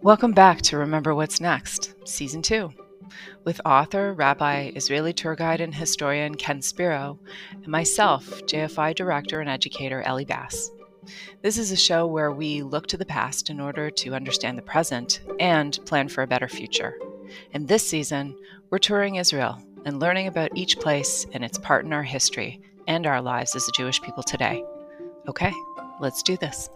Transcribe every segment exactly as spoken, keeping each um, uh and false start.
Welcome back to Remember What's Next, Season two, with author, rabbi, Israeli tour guide, and historian Ken Spiro, and myself, J F I director and educator Ellie Bass. This is a show where we look to the past in order to understand the present and plan for a better future. And this season, we're touring Israel and learning about each place and its part in our history and our lives as a Jewish people today. Okay, let's do this.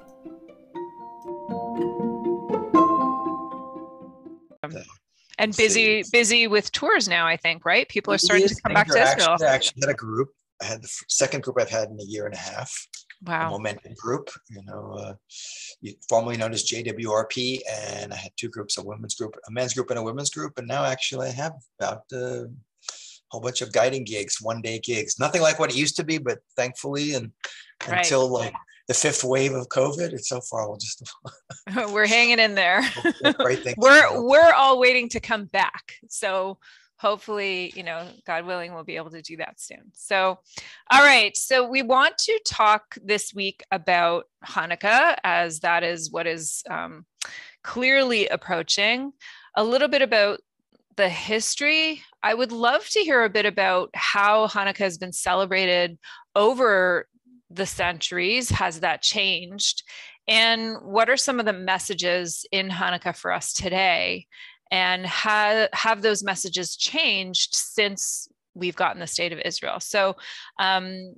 And busy, busy with tours now, I think, right? People are starting to come back to Israel. I actually had a group. I had the second group I've had in a year and a half. Wow. A Momentum group, you know, uh, formerly known as J W R P. And I had two groups, a women's group, a men's group and a women's group. And now actually I have about uh, a whole bunch of guiding gigs, one day gigs. Nothing like what it used to be, but thankfully, and right. until like the fifth wave of COVID, it's so far we'll just we're hanging in there. Great thing we're we're all waiting to come back. So hopefully, you know, God willing, we'll be able to do that soon. So, all right. So we want to talk this week about Hanukkah, as that is what is um, clearly approaching. A little bit about the history. I would love to hear a bit about how Hanukkah has been celebrated over the centuries. Has that changed? And what are some of the messages in Hanukkah for us today? And have, have those messages changed since we've gotten the state of Israel? So um,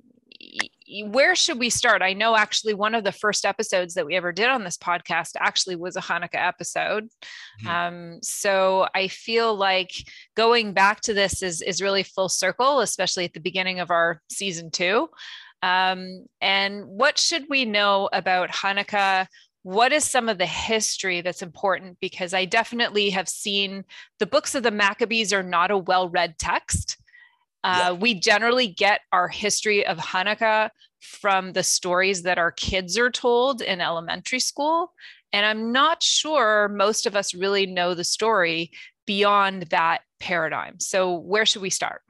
where should we start? I know actually one of the first episodes that we ever did on this podcast actually was a Hanukkah episode. Mm-hmm. Um, so I feel like going back to this is, is really full circle, especially at the beginning of our season two. Um, and what should we know about Hanukkah? What is some of the history that's important? Because I definitely have seen the books of the Maccabees are not a well-read text. Uh, yeah. We generally get our history of Hanukkah from the stories that our kids are told in elementary school. And I'm not sure most of us really know the story beyond that paradigm. So where should we start?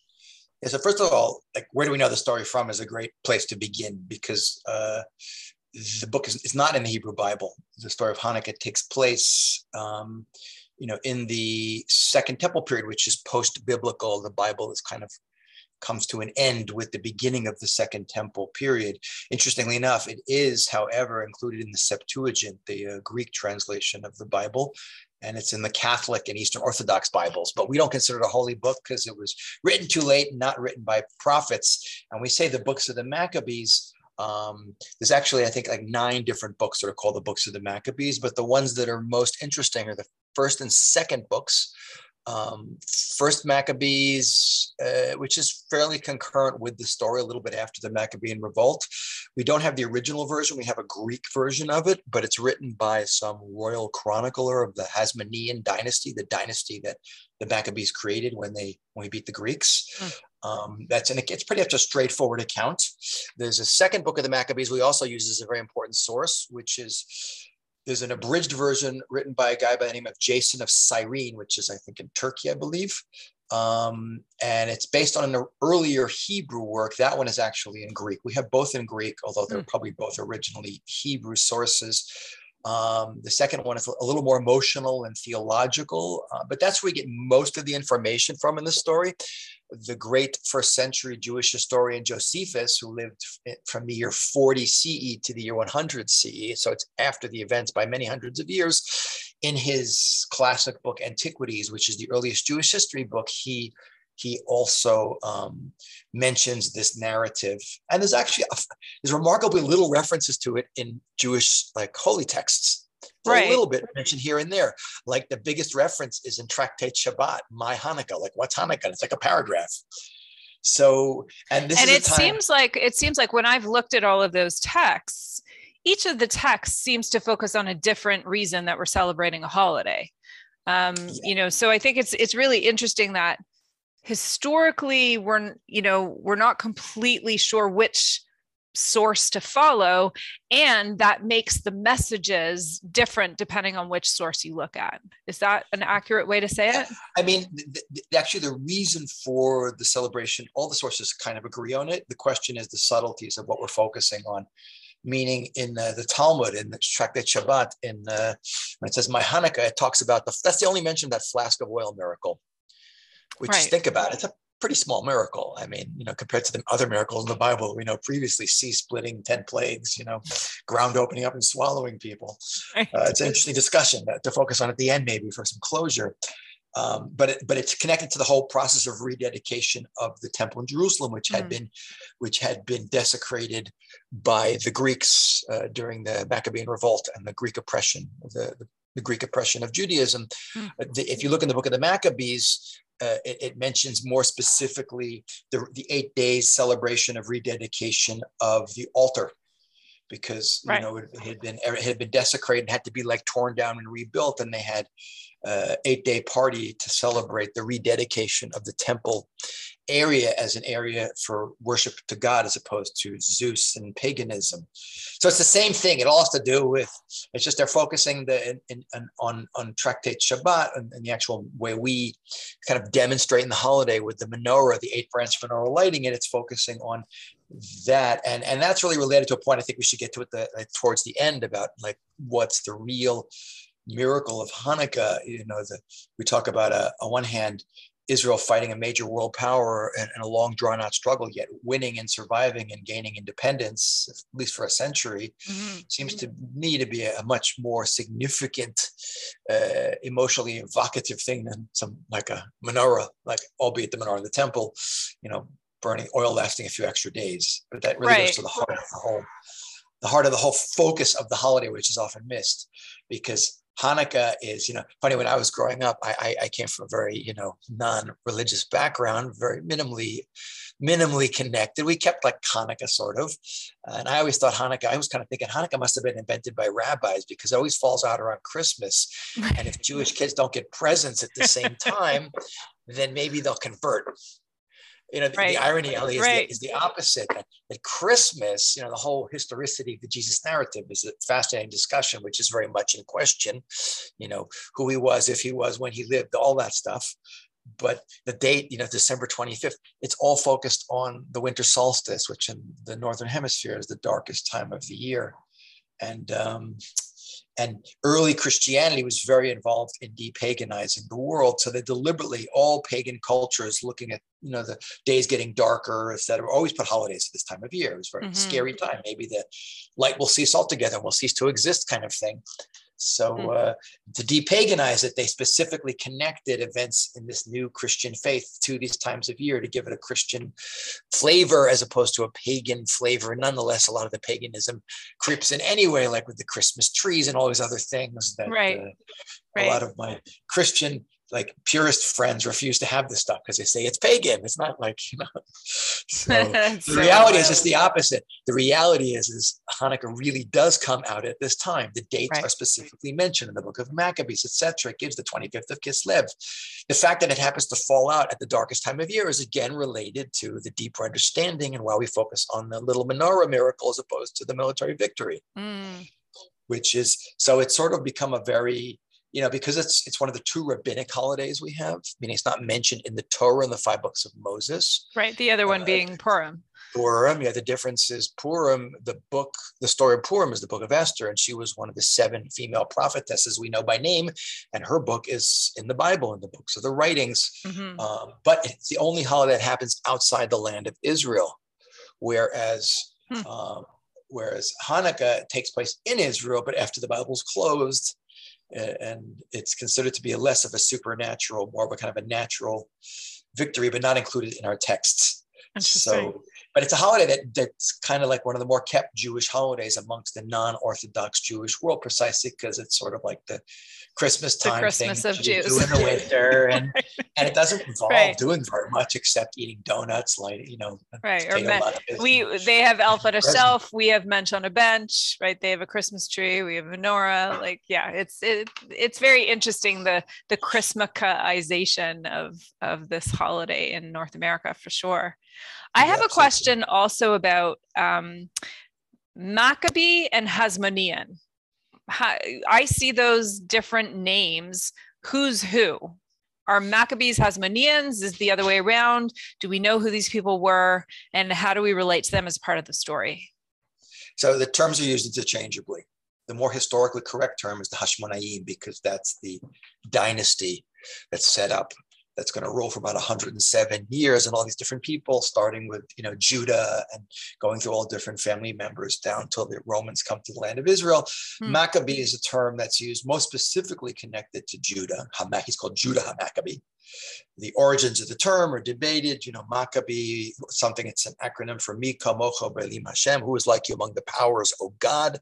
Yeah, so first of all, like, where do we know the story from is a great place to begin, because uh, the book is, is not in the Hebrew Bible. The story of Hanukkah takes place, um, you know, in the Second Temple period, which is post-biblical. The Bible is kind of comes to an end with the beginning of the Second Temple period. Interestingly enough, it is, however, included in the Septuagint, the uh, Greek translation of the Bible. And it's in the Catholic and Eastern Orthodox Bibles, but we don't consider it a holy book because it was written too late and not written by prophets. And we say the books of the Maccabees. Um, there's actually, I think, like nine different books that are called the books of the Maccabees, but the ones that are most interesting are the first and second books. Um, first Maccabees, uh, which is fairly concurrent with the story, a little bit after the Maccabean revolt. We don't have the original version. We have a Greek version of it, but it's written by some royal chronicler of the Hasmonean dynasty, the dynasty that the Maccabees created when they when we beat the Greeks. Mm. Um, that's and it's pretty much a straightforward account. There's a second book of the Maccabees we also use as a very important source, which is there's an abridged version written by a guy by the name of Jason of Cyrene, which is, I think, in Turkey, I believe. Um, and it's based on an earlier Hebrew work. That one is actually in Greek. We have both in Greek, although they're mm. probably both originally Hebrew sources. Um, the second one is a little more emotional and theological, uh, but that's where we get most of the information from in the story. The great first century Jewish historian Josephus, who lived from the year forty C E to the year one hundred C E, so it's after the events by many hundreds of years, in his classic book Antiquities, which is the earliest Jewish history book, he he also um, mentions this narrative. And there's actually, a, there's remarkably little references to it in Jewish like holy texts. Right. A little bit mentioned here and there. Like the biggest reference is in Tractate Shabbat, My Hanukkah. Like, what's Hanukkah? It's like a paragraph. So, and this and is it a time- seems like it seems like when I've looked at all of those texts, each of the texts seems to focus on a different reason that we're celebrating a holiday. Um, yeah. You know, so I think it's it's really interesting that historically we're you know we're not completely sure which source to follow, and that makes the messages different depending on which source you look at. Is that an accurate way to say it? I mean, th- th- actually the reason for the celebration, all the sources kind of agree on it. The question is the subtleties of what we're focusing on. meaning in uh, the Talmud, in the Tractate Shabbat, in uh, when it says my Hanukkah, it talks about the, that's the only mention of that flask of oil miracle, which Right. is, think about it, it's a pretty small miracle. I mean, you know, compared to the other miracles in the Bible, we know previously, sea splitting, ten plagues, you know, ground opening up and swallowing people. Right. Uh, it's an interesting discussion that, to focus on at the end, maybe for some closure. Um, but it, but it's connected to the whole process of rededication of the temple in Jerusalem, which had mm. been which had been desecrated by the Greeks uh, during the Maccabean revolt and the Greek oppression, the, the, the Greek oppression of Judaism. Mm. Uh, the, if you look in the book of the Maccabees, uh, it, it mentions more specifically the, the eight days celebration of rededication of the altar, because right. you know it, it had been it had been desecrated, had to be like torn down and rebuilt, and they had Uh, eight-day party to celebrate the rededication of the temple area as an area for worship to God, as opposed to Zeus and paganism. So it's the same thing. It all has to do with, it's just they're focusing the in, in, on on Tractate Shabbat and, and the actual way we kind of demonstrate in the holiday with the menorah, the eight branch menorah lighting it. It's focusing on that, and and that's really related to a point I think we should get to at the like, towards the end about like what's the real miracle of Hanukkah. You know, the, we talk about uh, on one hand, Israel fighting a major world power and, and a long drawn out struggle, yet winning and surviving and gaining independence, at least for a century, mm-hmm. seems to me to be a, a much more significant, uh, emotionally evocative thing than some like a menorah, like albeit the menorah in the temple, you know, burning oil lasting a few extra days. But that really right. goes to the heart of the whole, the heart of the whole focus of the holiday, which is often missed, because Hanukkah is, you know, funny, when I was growing up, I, I, I came from a very, you know, non-religious background, very minimally, minimally connected. We kept like Hanukkah sort of. And I always thought Hanukkah, I was kind of thinking Hanukkah must have been invented by rabbis, because it always falls out around Christmas. And if Jewish kids don't get presents at the same time, then maybe they'll convert. You know, the, right. the irony is, right. the, is the opposite. That, that Christmas, you know, the whole historicity of the Jesus narrative is a fascinating discussion, which is very much in question. You know, who he was, if he was, when he lived, all that stuff. But the date, you know, December twenty-fifth, it's all focused on the winter solstice, which in the Northern Hemisphere is the darkest time of the year. And, um, And early Christianity was very involved in depaganizing the world. So they deliberately, all pagan cultures looking at, you know, the days getting darker, et cetera, always put holidays at this time of year. It was a very mm-hmm. scary time. Maybe the light will cease altogether and will cease to exist kind of thing. So mm-hmm. uh, to depaganize it, they specifically connected events in this new Christian faith to these times of year to give it a Christian flavor as opposed to a pagan flavor. Nonetheless, a lot of the paganism creeps in anyway, like with the Christmas trees and all these other things that right. uh, right. a lot of my Christian like purist friends refuse to have this stuff because they say it's pagan. It's not like, you know. So the so reality wild. is just the opposite. The reality is, is Hanukkah really does come out at this time. The dates right. are specifically mentioned in the book of Maccabees, et cetera. It gives the twenty-fifth of Kislev. The fact that it happens to fall out at the darkest time of year is again related to the deeper understanding and why we focus on the little menorah miracle as opposed to the military victory, mm. which is, so it's sort of become a very, you know, because it's it's one of the two rabbinic holidays we have, meaning it's not mentioned in the Torah and the five books of Moses. Right. The other one uh, being Purim. Purim. Yeah. The difference is Purim, the book, the story of Purim is the book of Esther. And she was one of the seven female prophetesses we know by name. And her book is in the Bible, in the books of the writings. Mm-hmm. Um, but it's the only holiday that happens outside the land of Israel. Whereas, hmm. um, whereas Hanukkah takes place in Israel, but after the Bible's closed, and it's considered to be a less of a supernatural, more of a kind of a natural victory, but not included in our texts. So, but it's a holiday that that's kind of like one of the more kept Jewish holidays amongst the non-Orthodox Jewish world, precisely because it's sort of like the Christmas time the Christmas thing of Jews. Do in the winter, and and it doesn't involve right. doing very much except eating donuts, like, you know, right. Or men, we they have elf on a shelf, we have mensch on a bench, right? They have a Christmas tree, we have a menorah. Like, yeah, it's it, it's very interesting the the Christmacaization of of this holiday in North America for sure. I have yeah, a question absolutely. also about um, Maccabee and Hasmonean. I see those different names. Who's who? Are Maccabees Hasmoneans? Is the other way around? Do we know who these people were? And how do we relate to them as part of the story? So the terms are used interchangeably. The more historically correct term is the Hashmonaim, because that's the dynasty that's set up, that's going to rule for about one hundred seven years, and all these different people, starting with, you know, Judah and going through all different family members down till the Romans come to the land of Israel. Hmm. Maccabee is a term that's used most specifically connected to Judah. He's called Judah HaMaccabee. The origins of the term are debated. You know, Maccabee, something, it's an acronym for Mi Kamocha Be'elim Hashem, who is like you among the powers, O God.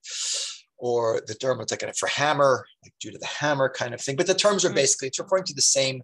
Or the term, it's like for hammer, like Judah the hammer kind of thing. But the terms are basically, it's referring to the same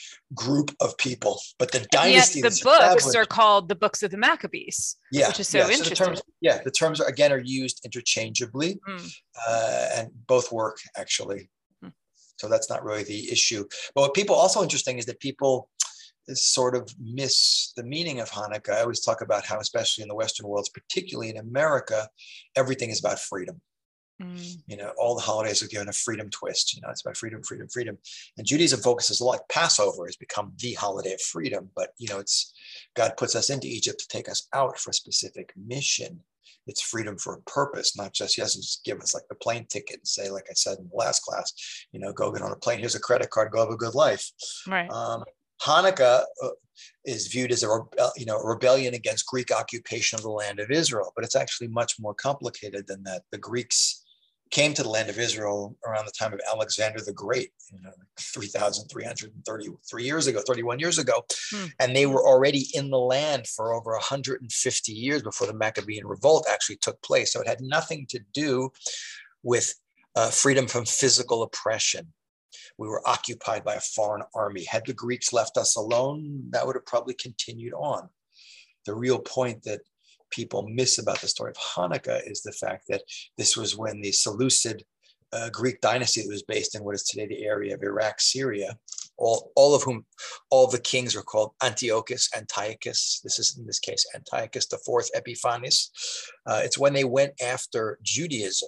group of people, but the dynasty. Yes, the books are called the books of the Maccabees, yeah, which is so yeah. interesting. So the terms, yeah, the terms are, again, are used interchangeably, mm. uh, and both work actually. Mm. So that's not really the issue. But what people also interesting is that people sort of miss the meaning of Hanukkah. I always talk about how, especially in the Western world, particularly in America, everything is about freedom. Mm. You know, all the holidays are given a freedom twist. You know, it's about freedom, freedom, freedom. And Judaism focuses a lot. Like Passover has become the holiday of freedom. But, you know, it's God puts us into Egypt to take us out for a specific mission. It's freedom for a purpose, not just, he doesn't just give us like the plane ticket and say, like I said in the last class, you know, go get on a plane. Here's a credit card. Go have a good life. Right. Um, Hanukkah uh, is viewed as a, uh, you know, a rebellion against Greek occupation of the land of Israel. But it's actually much more complicated than that. The Greeks came to the land of Israel around the time of Alexander the Great, you know, three thousand three hundred thirty-three years ago, thirty-one years ago. Hmm. And they were already in the land for over one hundred fifty years before the Maccabean revolt actually took place. So it had nothing to do with uh, freedom from physical oppression. We were occupied by a foreign army. Had the Greeks left us alone, that would have probably continued on. The real point that people miss about the story of Hanukkah is the fact that this was when the Seleucid uh, Greek dynasty that was based in what is today the area of Iraq, Syria, all, all of whom, all the kings are called Antiochus, Antiochus. This is in this case, Antiochus the fourth Epiphanes. Uh, it's when they went after Judaism,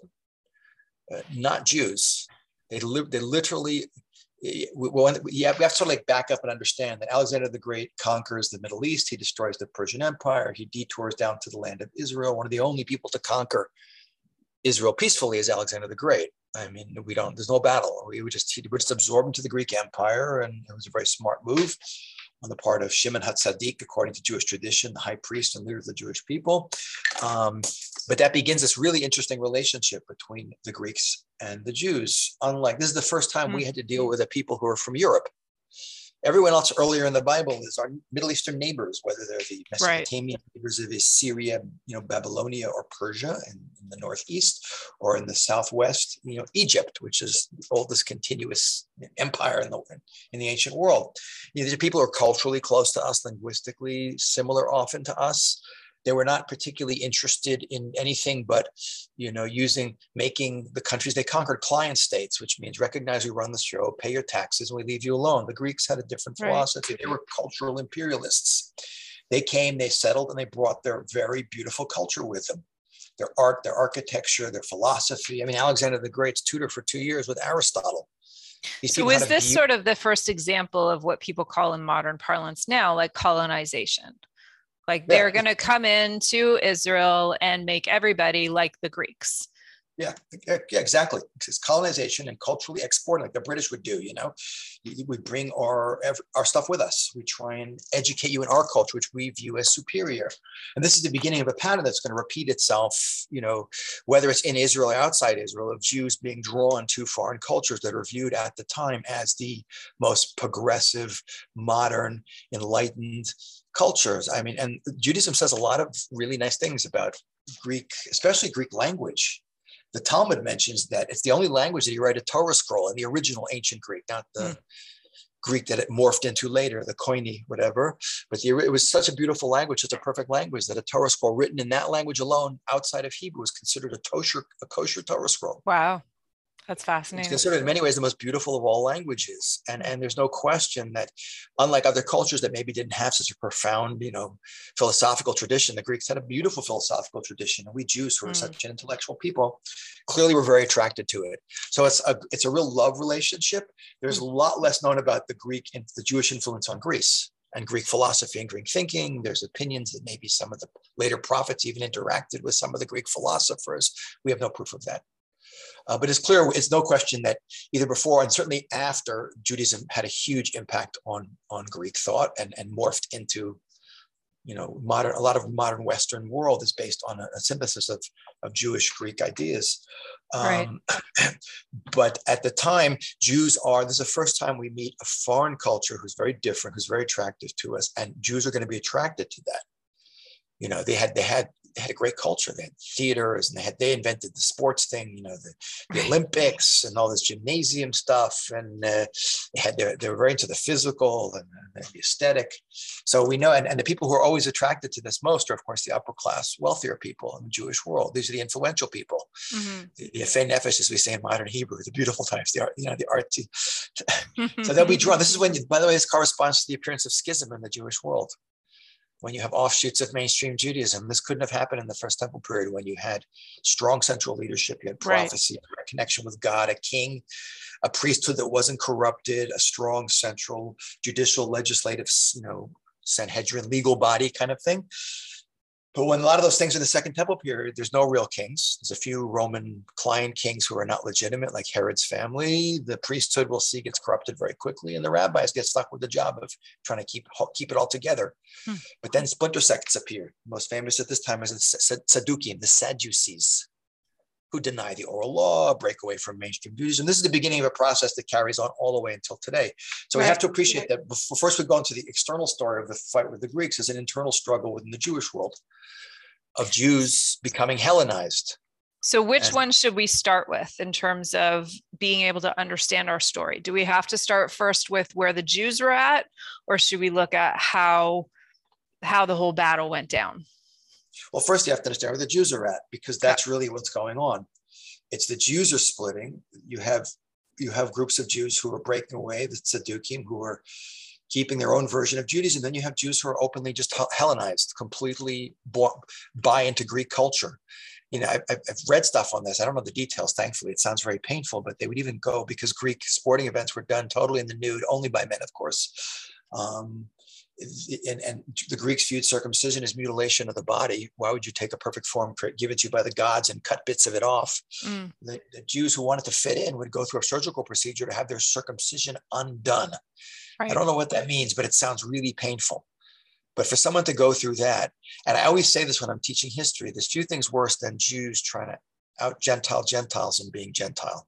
uh, not Jews. They, li- they literally, we, we, yeah, we have to sort of like back up and understand that Alexander the Great conquers the Middle East. He destroys the Persian Empire. He detours down to the land of Israel. One of the only people to conquer Israel peacefully is Alexander the Great. I mean, we don't, there's no battle. We would just, he would just absorb into the Greek Empire, and it was a very smart move on the part of Shimon HaTzadik, according to Jewish tradition, the high priest and leader of the Jewish people. Um, but that begins this really interesting relationship between the Greeks and the Jews. Unlike, this is the first time mm-hmm. we had to deal with a people who are from Europe. Everyone else earlier in the Bible is our Middle Eastern neighbors, whether they're the Mesopotamian right. neighbors of Assyria, you know, Babylonia or Persia in, in the northeast, or in the southwest, you know, Egypt, which is the oldest continuous empire in the in the ancient world. You know, these are people who are culturally close to us, linguistically similar often to us. They were not particularly interested in anything but, you know, using, making the countries they conquered client states, which means recognize we run the show, pay your taxes, and we leave you alone. The Greeks had a different philosophy. Right. They were cultural imperialists. They came, they settled, and they brought their very beautiful culture with them. Their art, their architecture, their philosophy. I mean, Alexander the Great's tutor for two years with Aristotle. These so is this sort of the first example of what people call in modern parlance now, like colonization? Like they're yeah. going to come into Israel and make everybody like the Greeks. Yeah, yeah, exactly. It's colonization and culturally exporting, like the British would do. You know, we bring our our stuff with us. We try and educate you in our culture, which we view as superior. And this is the beginning of a pattern that's going to repeat itself. You know, whether it's in Israel or outside Israel, of Jews being drawn to foreign cultures that are viewed at the time as the most progressive, modern, enlightened cultures. I mean, and Judaism says a lot of really nice things about Greek, especially Greek language. The Talmud mentions that it's the only language that you write a Torah scroll in, the original ancient Greek, not the mm. Greek that it morphed into later, the Koine, whatever. But the, it was such a beautiful language, it's a perfect language, that a Torah scroll written in that language alone outside of Hebrew is considered a kosher, a kosher Torah scroll. Wow. That's fascinating. It's considered in many ways the most beautiful of all languages. And, and there's no question that, unlike other cultures that maybe didn't have such a profound, you know, philosophical tradition, the Greeks had a beautiful philosophical tradition. And we Jews, who are mm. such an intellectual people, clearly were very attracted to it. So it's a, it's a real love relationship. There's a lot less known about the Greek and the Jewish influence on Greece. and Greek philosophy and Greek thinking. There's opinions that maybe some of the later prophets even interacted with some of the Greek philosophers. We have no proof of that. Uh, but it's clear, it's no question that either before and certainly after, Judaism had a huge impact on, on Greek thought and, and morphed into, you know, modern, a lot of modern Western world is based on a, a synthesis of, of Jewish Greek ideas. Right. Um, but at the time, Jews are, this is the first time we meet a foreign culture who's very different, who's very attractive to us, and Jews are going to be attracted to that. You know, they had, they had, they had a great culture. They had theaters, and they had, they invented the sports thing, you know, the, the Right. Olympics and all this gymnasium stuff. And uh, they had, they, they were very into the physical and, and the aesthetic. So we know, and, and the people who are always attracted to this most are, of course, the upper class, wealthier people in the Jewish world. These are the influential people. Mm-hmm. The, the Yefei Nefesh, as we say in modern Hebrew, the beautiful types, the art, you know, the artsy. So they'll be drawn. This is when, by the way, this corresponds to the appearance of schism in the Jewish world. When you have offshoots of mainstream Judaism, this couldn't have happened in the First Temple period when you had strong central leadership, you had prophecy, right. a connection with God, a king, a priesthood that wasn't corrupted, a strong central judicial, legislative, you know, Sanhedrin legal body kind of thing. But when a lot of those things in the Second Temple period, there's no real kings. There's a few Roman client kings who are not legitimate, like Herod's family. The priesthood, we'll see, gets corrupted very quickly, and the rabbis get stuck with the job of trying to keep, keep it all together. Hmm. But then splinter sects appear. Most famous at this time is the Sadducees, the Sadducees, who deny the oral law, break away from mainstream Judaism. This is the beginning of a process that carries on all the way until today. So right. we have to appreciate that before, first we go into the external story of the fight with the Greeks as an internal struggle within the Jewish world of Jews becoming Hellenized. So which and, one should we start with in terms of being able to understand our story? Do we have to start first with where the Jews were at, or should we look at how, how the whole battle went down? Well, first you have to understand where the Jews are at, because that's really what's going on. It's the Jews are splitting. You have you have groups of Jews who are breaking away, the Tzaddukim, who are keeping their own version of Judaism. Then you have Jews who are openly just Hellenized, completely bought, buy into Greek culture. You know, I've, I've read stuff on this. I don't know the details, thankfully. It sounds very painful, but they would even go, because Greek sporting events were done totally in the nude, only by men, of course. Um, And, and the Greeks viewed circumcision as mutilation of the body. Why would you take a perfect form, give it to you by the gods, and cut bits of it off? Mm. The, the Jews who wanted to fit in would go through a surgical procedure to have their circumcision undone. Right. I don't know what that means, but it sounds really painful. But for someone to go through that, and I always say this when I'm teaching history, there's few things worse than Jews trying to out Gentile Gentiles and being Gentile.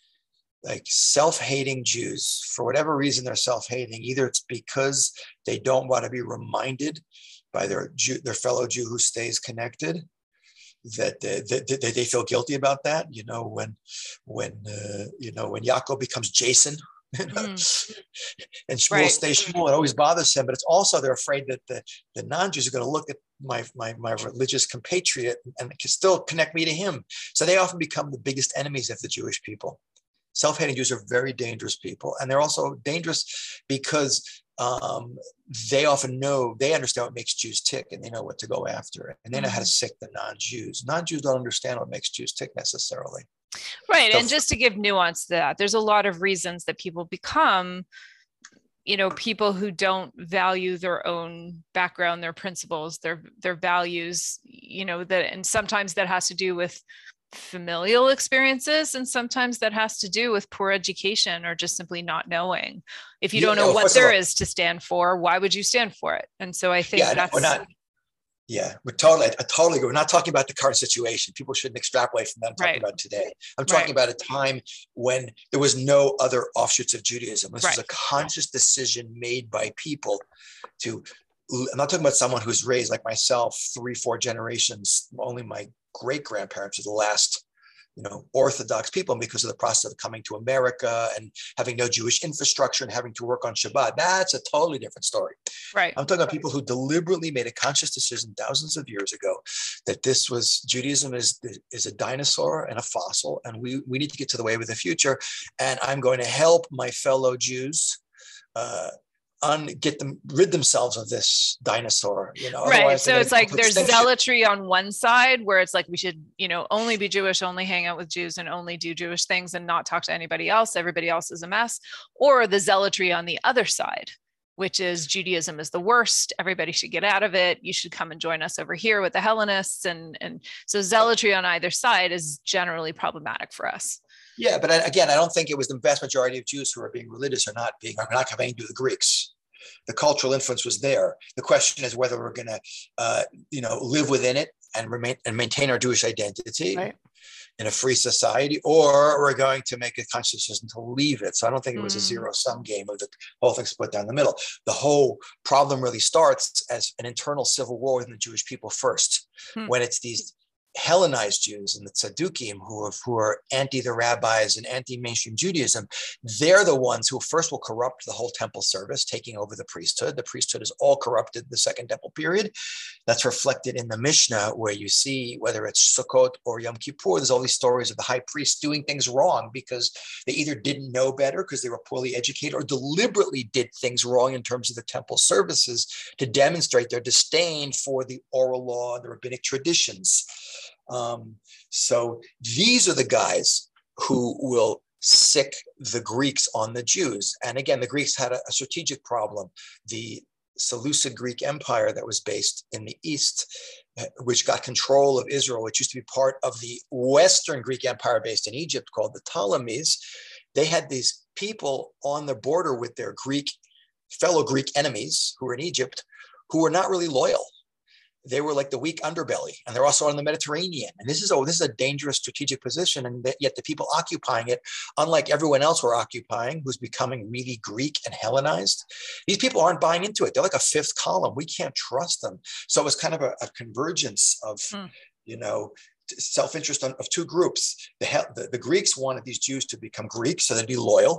Like self-hating Jews, for whatever reason, they're self-hating. Either it's because they don't want to be reminded by their Jew, their fellow Jew who stays connected, that they, that they feel guilty about that. You know, when when uh, you know when Yaakov becomes Jason, you know, mm. and Shmuel right. stays Shmuel, it always bothers him. But it's also they're afraid that the, the non-Jews are going to look at my my my religious compatriot and still connect me to him. So they often become the biggest enemies of the Jewish people. Self-hating Jews are very dangerous people. And they're also dangerous because um, they often know, they understand what makes Jews tick, and they know what to go after. And they know how to sick the non-Jews. Non-Jews don't understand what makes Jews tick necessarily. Right. So, and just to give nuance to that, there's a lot of reasons that people become, you know, people who don't value their own background, their principles, their, their values, you know, that, and sometimes that has to do with familial experiences, and sometimes that has to do with poor education or just simply not knowing. If you yeah, don't know no, what there all, is to stand for, why would you stand for it? And so I think yeah, that's we're not, yeah, we're totally, I totally agree. We're not talking about the current situation. People shouldn't extrapolate from that. I'm talking right. about today. I'm talking right. about a time when there was no other offshoots of Judaism. This right. was a conscious decision made by people to, I'm not talking about someone who's raised like myself, three, four generations, only my great grandparents are the last, you know, Orthodox people, and because of the process of coming to America and having no Jewish infrastructure and having to work on Shabbat, that's a totally different story. Right. I'm talking about people who deliberately made a conscious decision thousands of years ago that this was Judaism is is a dinosaur and a fossil, and we we need to get to the way of the future. And I'm going to help my fellow Jews Uh, Un, get them rid themselves of this dinosaur, you know. Right. So it's like there's extinction. Zealotry on one side where it's like we should, you know, only be Jewish, only hang out with Jews, and only do Jewish things and not talk to anybody else. Everybody else is a mess. Or the zealotry on the other side, which is Judaism is the worst. Everybody should get out of it. You should come and join us over here with the Hellenists. And, and so zealotry on either side is generally problematic for us. Yeah, but I, again, I don't think it was the vast majority of Jews who are being religious or not being, are not having to do the Greeks. The cultural influence was there. The question is whether we're going to, uh, you know, live within it and remain and maintain our Jewish identity. Right. In a free society, or we're going to make a conscious decision to leave it. So I don't think it was a zero-sum game of the whole thing split down the middle. The whole problem really starts as an internal civil war within the Jewish people first, hmm. when it's these Hellenized Jews and the Tzaddukim who are, who are anti the rabbis and anti-mainstream Judaism. They're the ones who first will corrupt the whole temple service, taking over the priesthood. The priesthood is all corrupted in the Second Temple period. That's reflected in the Mishnah, where you see, whether it's Sukkot or Yom Kippur, there's all these stories of the high priests doing things wrong because they either didn't know better because they were poorly educated, or deliberately did things wrong in terms of the temple services to demonstrate their disdain for the oral law and the rabbinic traditions. Um, so these are the guys who will sick the Greeks on the Jews. And again, the Greeks had a, a strategic problem. The Seleucid Greek Empire that was based in the East, which got control of Israel, which used to be part of the Western Greek Empire based in Egypt called the Ptolemies. They had these people on the border with their Greek, fellow Greek enemies who were in Egypt, who were not really loyal. They were like the weak underbelly, and they're also on the Mediterranean. And this is, oh, this is a dangerous strategic position. And yet the people occupying it, unlike everyone else we're occupying, who's becoming really Greek and Hellenized, these people aren't buying into it. They're like a fifth column. We can't trust them. So it was kind of a, a convergence of, hmm. you know, self-interest of two groups. The, the, the Greeks wanted these Jews to become Greek so they'd be loyal.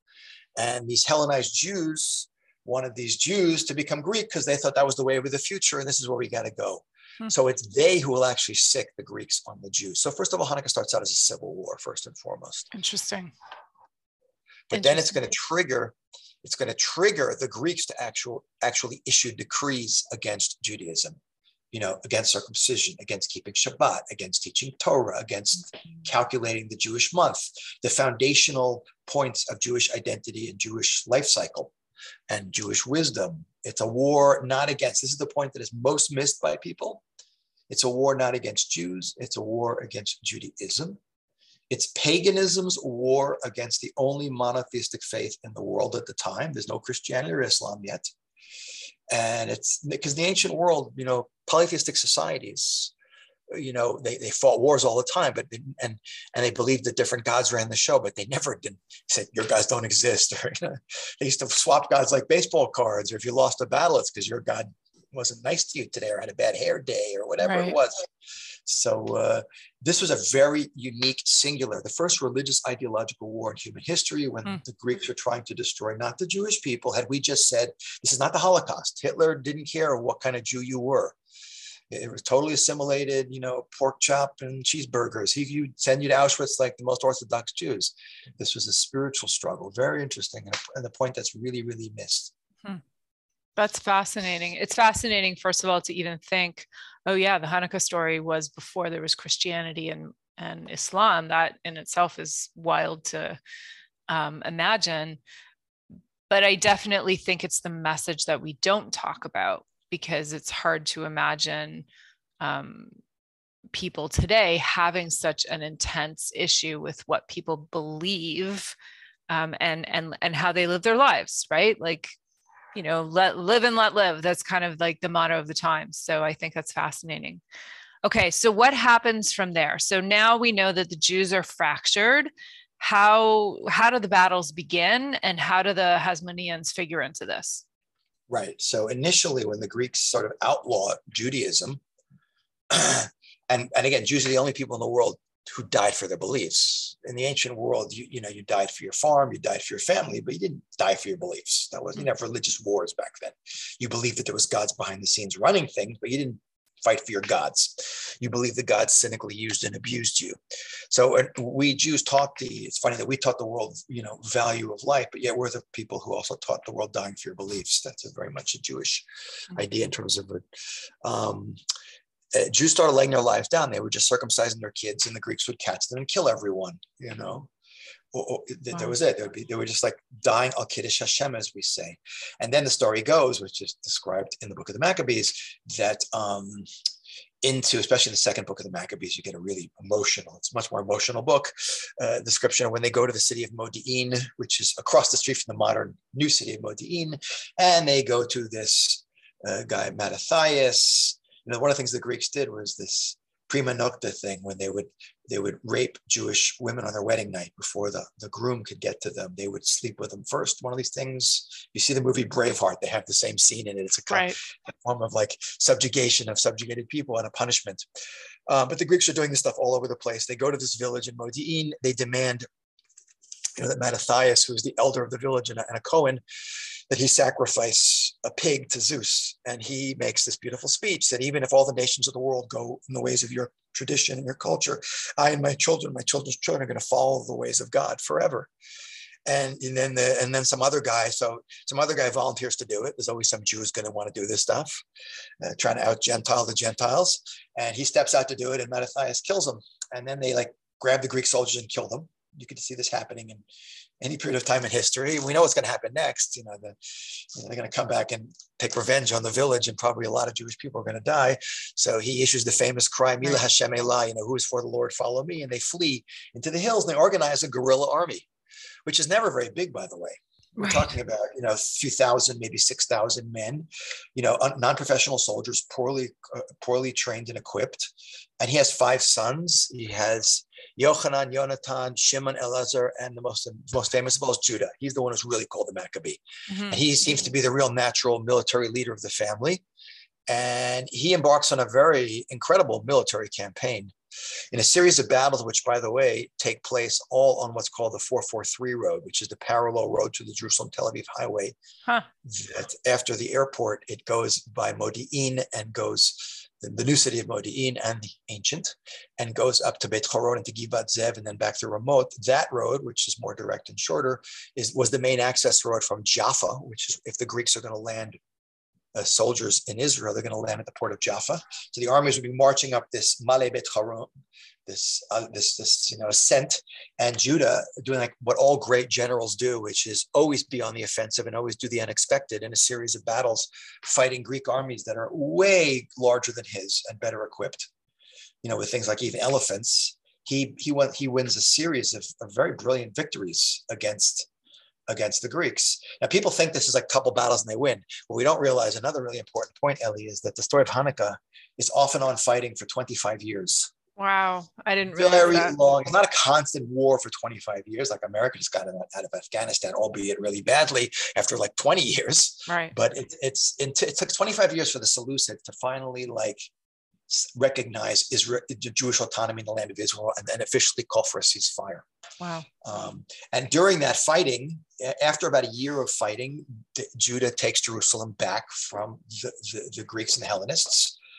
And these Hellenized Jews wanted these Jews to become Greek because they thought that was the way of the future, and this is where we got to go. Hmm. So it's they who will actually sick the Greeks on the Jews. So first of all, Hanukkah starts out as a civil war, first and foremost. Interesting. But Interesting. then it's going to trigger, it's going to trigger the Greeks to actual, actually issue decrees against Judaism, you know, against circumcision, against keeping Shabbat, against teaching Torah, against mm-hmm. calculating the Jewish month, the foundational points of Jewish identity and Jewish life cycle and Jewish wisdom. It's a war not against, this is the point that is most missed by people. It's a war not against Jews. It's a war against Judaism. It's paganism's war against the only monotheistic faith in the world at the time. There's no Christianity or Islam yet. And it's because the ancient world, you know, polytheistic societies, you know, they, they fought wars all the time, but and and they believed that different gods ran the show, but they never did say your gods don't exist. Or you know, they used to swap gods like baseball cards, or if you lost a battle, it's because your god wasn't nice to you today or had a bad hair day or whatever right. it was. So uh, this was a very unique, singular, the first religious ideological war in human history when mm. the Greeks were trying to destroy not the Jewish people. Had we just said, this is not the Holocaust. Hitler didn't care what kind of Jew you were. It was totally assimilated, you know, pork chop and cheeseburgers. He would send you to Auschwitz like the most Orthodox Jews. This was a spiritual struggle. Very interesting. And, a, and the point that's really, really missed. Hmm. That's fascinating. It's fascinating, first of all, to even think, oh yeah, the Hanukkah story was before there was Christianity and, and Islam. That in itself is wild to um, imagine. But I definitely think it's the message that we don't talk about, because it's hard to imagine um, people today having such an intense issue with what people believe um, and, and, and how they live their lives, right? Like, you know, let live and let live. That's kind of like the motto of the times. So I think that's fascinating. Okay, so what happens from there? So now we know that the Jews are fractured. How, how do the battles begin, and how do the Hasmoneans figure into this? Right. So initially, when the Greeks sort of outlawed Judaism, and, and again, Jews are the only people in the world who died for their beliefs. In the ancient world, you, you know, you died for your farm, you died for your family, but you didn't die for your beliefs. That was, you know, religious wars back then. You believed that there was gods behind the scenes running things, but you didn't fight for your gods. You believed the gods cynically used and abused you. So we Jews taught the, it's funny that we taught the world, you know, value of life, but yet we're the people who also taught the world dying for your beliefs. That's a very much a Jewish idea in terms of it. Um, uh, Jews started laying their lives down. They were just circumcising their kids, and the Greeks would catch them and kill everyone, you know. or, or Wow. that was it. They would be, they were just like dying al Kiddush Hashem, as we say. And then the story goes, which is described in the book of the Maccabees, that um, into, especially the second book of the Maccabees, you get a really emotional, it's a much more emotional book, uh, description of when they go to the city of Modi'in, which is across the street from the modern new city of Modi'in. And they go to this uh, guy, Mattathias. You know, one of the things the Greeks did was this prima nocta thing, when they would they would rape Jewish women on their wedding night before the, the groom could get to them. They would sleep with them first. One of these things, you see the movie Braveheart, they have the same scene in it. It's a, right. a form of like subjugation of subjugated people and a punishment. Uh, but the Greeks are doing this stuff all over the place. They go to this village in Modi'in. They demand, you know, that Mattathias, who's the elder of the village and a, and a Cohen, that he sacrifice a pig to Zeus. And he makes this beautiful speech that even if all the nations of the world go in the ways of your tradition and your culture, I and my children, my children's children are going to follow the ways of God forever. And, and then the, and then some other guy, so some other guy volunteers to do it. There's always some Jews going to want to do this stuff, uh, trying to out Gentile the Gentiles. And he steps out to do it, and Mattathias kills him. And then they like grab the Greek soldiers and kill them. You can see this happening in any period of time in history. We know what's going to happen next. You know, the, you know, they're going to come back and take revenge on the village, and probably a lot of Jewish people are going to die. So he issues the famous cry, Mila Hashem Elah, you know, who is for the Lord, follow me. And they flee into the hills, and they organize a guerrilla army, which is never very big, by the way. We're right. talking about, you know, a few thousand, maybe six thousand men, you know, non-professional soldiers, poorly, uh, poorly trained and equipped. And he has five sons. He has Yochanan, Yonatan, Shimon, Elazar, and the most, most famous of all is Judah. He's the one who's really called the Maccabee. Mm-hmm. And he seems to be the real natural military leader of the family. And he embarks on a very incredible military campaign in a series of battles, which, by the way, take place all on what's called the four forty-three road, which is the parallel road to the Jerusalem-Tel Aviv highway. Huh. That after the airport, it goes by Modi'in and goes, the, the new city of Modi'in and the ancient, and goes up to Beit Horon and to Givat Zev and then back to Ramot. That road, which is more direct and shorter, is was the main access road from Jaffa, which is if the Greeks are going to land Uh, soldiers in Israel, they're going to land at the port of Jaffa. So the armies would be marching up this Male Bet Haron, this, uh, this, this, you know, ascent, and Judah doing like what all great generals do, which is always be on the offensive and always do the unexpected in a series of battles, fighting Greek armies that are way larger than his and better equipped, you know, with things like even elephants. He, he, went, he wins a series of, of very brilliant victories against against the Greeks. Now, people think this is like a couple battles and they win. But we don't realize another really important point, Ellie, is that the story of Hanukkah is off and on fighting for twenty-five years. Wow. I didn't realize Very that. long. It's not a constant war for twenty-five years. Like America just got out of Afghanistan, albeit really badly after like twenty years. Right. But it, it's, it took twenty-five years for the Seleucids to finally like recognize Israel, Jewish autonomy in the land of Israel, and then officially call for a ceasefire. Wow. Um, and during that fighting, after about a year of fighting, Judah takes Jerusalem back from the, the, the Greeks and the Hellenists.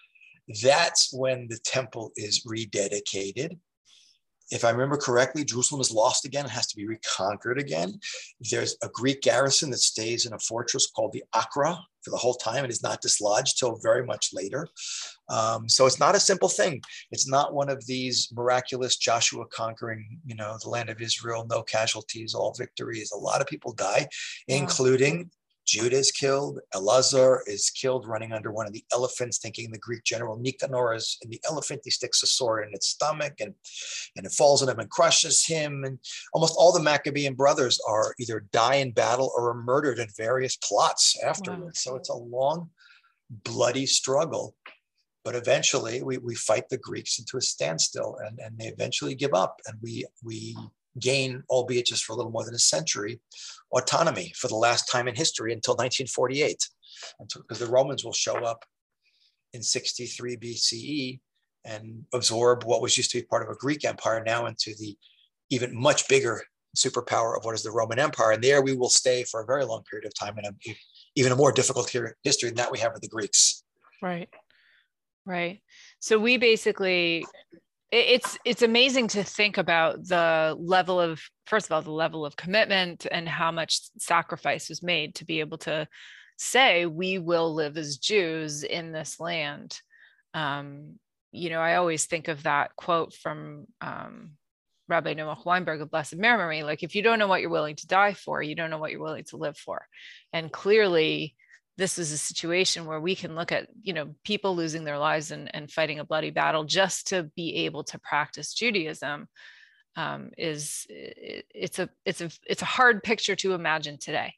That's when the temple is rededicated. If I remember correctly, Jerusalem is lost again. It has to be reconquered again. There's a Greek garrison that stays in a fortress called the Acra for the whole time. It is not dislodged till very much later. Um, so it's not a simple thing. It's not one of these miraculous Joshua conquering, you know, the land of Israel, no casualties, all victories. A lot of people die, wow. including Judah is killed. Elazar is killed running under one of the elephants, thinking the Greek general Nicanor is in the elephant. He sticks a sword in its stomach and, and it falls on him and crushes him. And almost all the Maccabean brothers are either die in battle or are murdered in various plots afterwards. Wow. So it's a long, bloody struggle. But eventually we, we fight the Greeks into a standstill, and, and they eventually give up. And we, we gain, albeit just for a little more than a century, autonomy for the last time in history until nineteen forty-eight. Because the Romans will show up in sixty-three B C E and absorb what was used to be part of a Greek empire now into the even much bigger superpower of what is the Roman Empire. And there we will stay for a very long period of time in a, even a more difficult history than that we have with the Greeks. Right. Right. So we basically, it's it's amazing to think about the level of, first of all, the level of commitment and how much sacrifice was made to be able to say, we will live as Jews in this land. Um, you know, I always think of that quote from um, Rabbi Noach Weinberg of blessed memory, like if you don't know what you're willing to die for, you don't know what you're willing to live for. And clearly this is a situation where we can look at, you know, people losing their lives and, and fighting a bloody battle just to be able to practice Judaism. Um, is it, it's a it's a it's a hard picture to imagine today.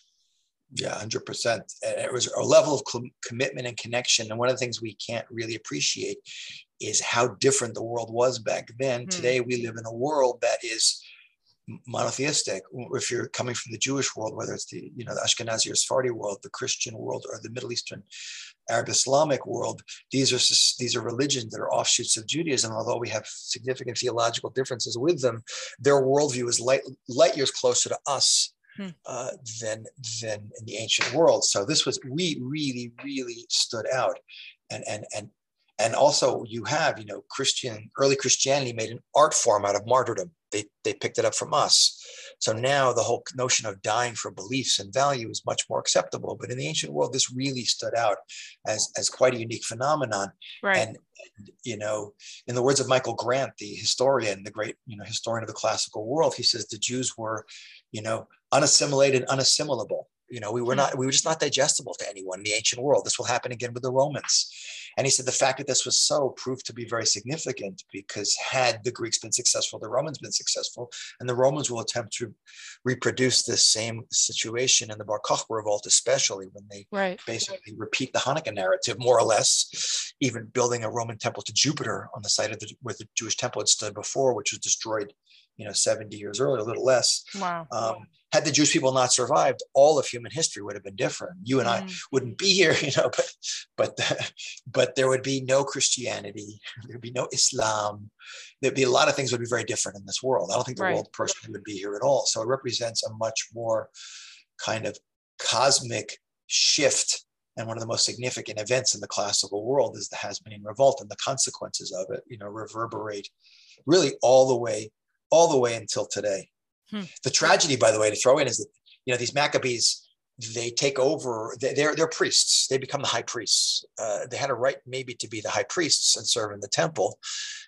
Yeah, one hundred percent. It was a level of com- commitment and connection. And one of the things we can't really appreciate is how different the world was back then. Mm. Today, we live in a world that is monotheistic. If you're coming from the Jewish world, whether it's the, you know, the Ashkenazi or Sephardi world, the Christian world, or the Middle Eastern Arab Islamic world, these are these are religions that are offshoots of Judaism. Although we have significant theological differences with them, their worldview is light, light years closer to us uh, than than in the ancient world. So this was we really really stood out, and and and and also you have, you know, Christian early Christianity made an art form out of martyrdom. They they picked it up from us. So now the whole notion of dying for beliefs and value is much more acceptable. But in the ancient world, this really stood out as, as quite a unique phenomenon. Right. And, and, you know, in the words of Michael Grant, the historian, the great, you know, historian of the classical world, he says the Jews were, you know, unassimilated, unassimilable. You know, we were not, we were just not digestible to anyone in the ancient world. This will happen again with the Romans. And he said the fact that this was so proved to be very significant, because had the Greeks been successful, the Romans been successful, and the Romans will attempt to reproduce this same situation in the Bar Kokhba revolt, especially when they right. basically repeat the Hanukkah narrative, more or less, even building a Roman temple to Jupiter on the site of the, where the Jewish temple had stood before, which was destroyed, you know, seventy years earlier, a little less. Wow. Um, had the Jewish people not survived, all of human history would have been different. You and mm. I wouldn't be here, you know, but but but there would be no Christianity, there'd be no Islam. There'd be a lot of things would be very different in this world. I don't think the right. world personally would be here at all. So it represents a much more kind of cosmic shift. And one of the most significant events in the classical world is the Hasmonean revolt, and the consequences of it, you know, reverberate really all the way, all the way until today. Hmm. The tragedy, by the way, to throw in is that, you know, these Maccabees, they take over, they're, they're priests. They become the high priests. Uh, they had a right maybe to be the high priests and serve in the temple,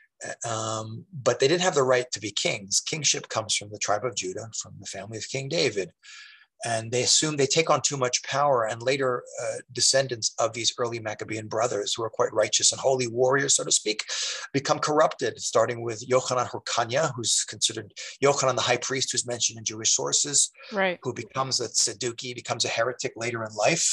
um, but they didn't have the right to be kings. Kingship comes from the tribe of Judah, from the family of King David. And they assume they take on too much power, and later uh, descendants of these early Maccabean brothers, who are quite righteous and holy warriors, so to speak, become corrupted, starting with Yochanan Hurkanya, who's considered Yochanan the high priest, who's mentioned in Jewish sources, right. who becomes a Tzeduki, becomes a heretic later in life,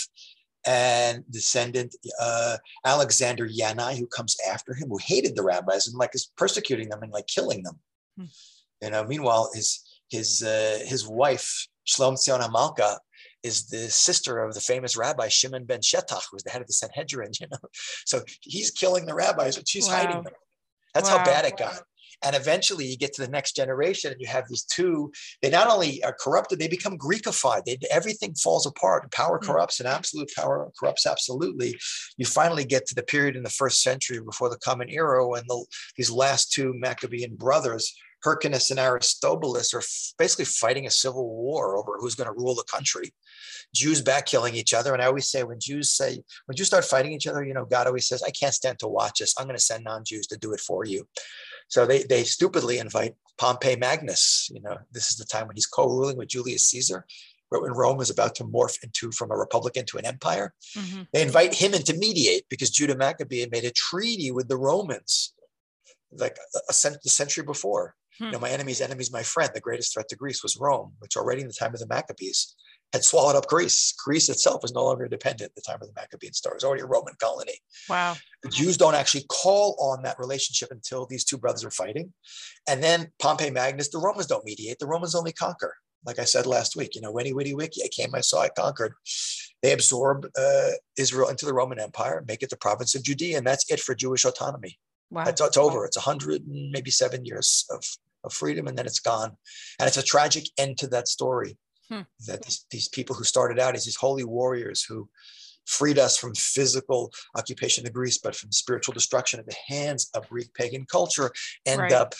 and descendant uh, Alexander Yanai, who comes after him, who hated the rabbis and like is persecuting them and like killing them. Hmm. You know, meanwhile, his his uh, his wife, Shlom Tzion HaMalka, is the sister of the famous rabbi Shimon ben Shetach, who was the head of the Sanhedrin, you know. So he's killing the rabbis, but she's wow. hiding them. That's wow. how bad it got. And eventually you get to the next generation and you have these two, they not only are corrupted, they become Greekified. They, everything falls apart. Power corrupts, and absolute power corrupts absolutely. You finally get to the period in the first century before the Common Era when the, these last two Maccabean brothers, Hyrcanus and Aristobulus, are f- basically fighting a civil war over who's going to rule the country. Jews back killing each other. And I always say, when Jews say, when Jews start fighting each other, you know, God always says, I can't stand to watch this. I'm going to send non-Jews to do it for you. So they, they stupidly invite Pompey Magnus. You know, this is the time when he's co-ruling with Julius Caesar, when Rome is about to morph into from a republic into an empire. Mm-hmm. They invite him in to mediate because Judah Maccabee had made a treaty with the Romans like a, a century before. Hmm. You know, my enemy's enemy's my friend. The greatest threat to Greece was Rome, which already in the time of the Maccabees had swallowed up Greece. Greece itself was no longer independent at the time of the Maccabean story. It was already a Roman colony. Wow. The Jews don't actually call on that relationship until these two brothers are fighting. And then Pompey Magnus, the Romans don't mediate. The Romans only conquer. Like I said last week, you know, Weni Witty Wiki, I came, I saw, I conquered. They absorb uh, Israel into the Roman Empire, make it the province of Judea, and that's it for Jewish autonomy. Wow. It's, it's over. It's a hundred, maybe seven years of, of freedom, and then it's gone. And it's a tragic end to that story. Hmm. That these, these people who started out as these holy warriors who freed us from physical occupation of Greece, but from spiritual destruction at the hands of Greek pagan culture, end right. up,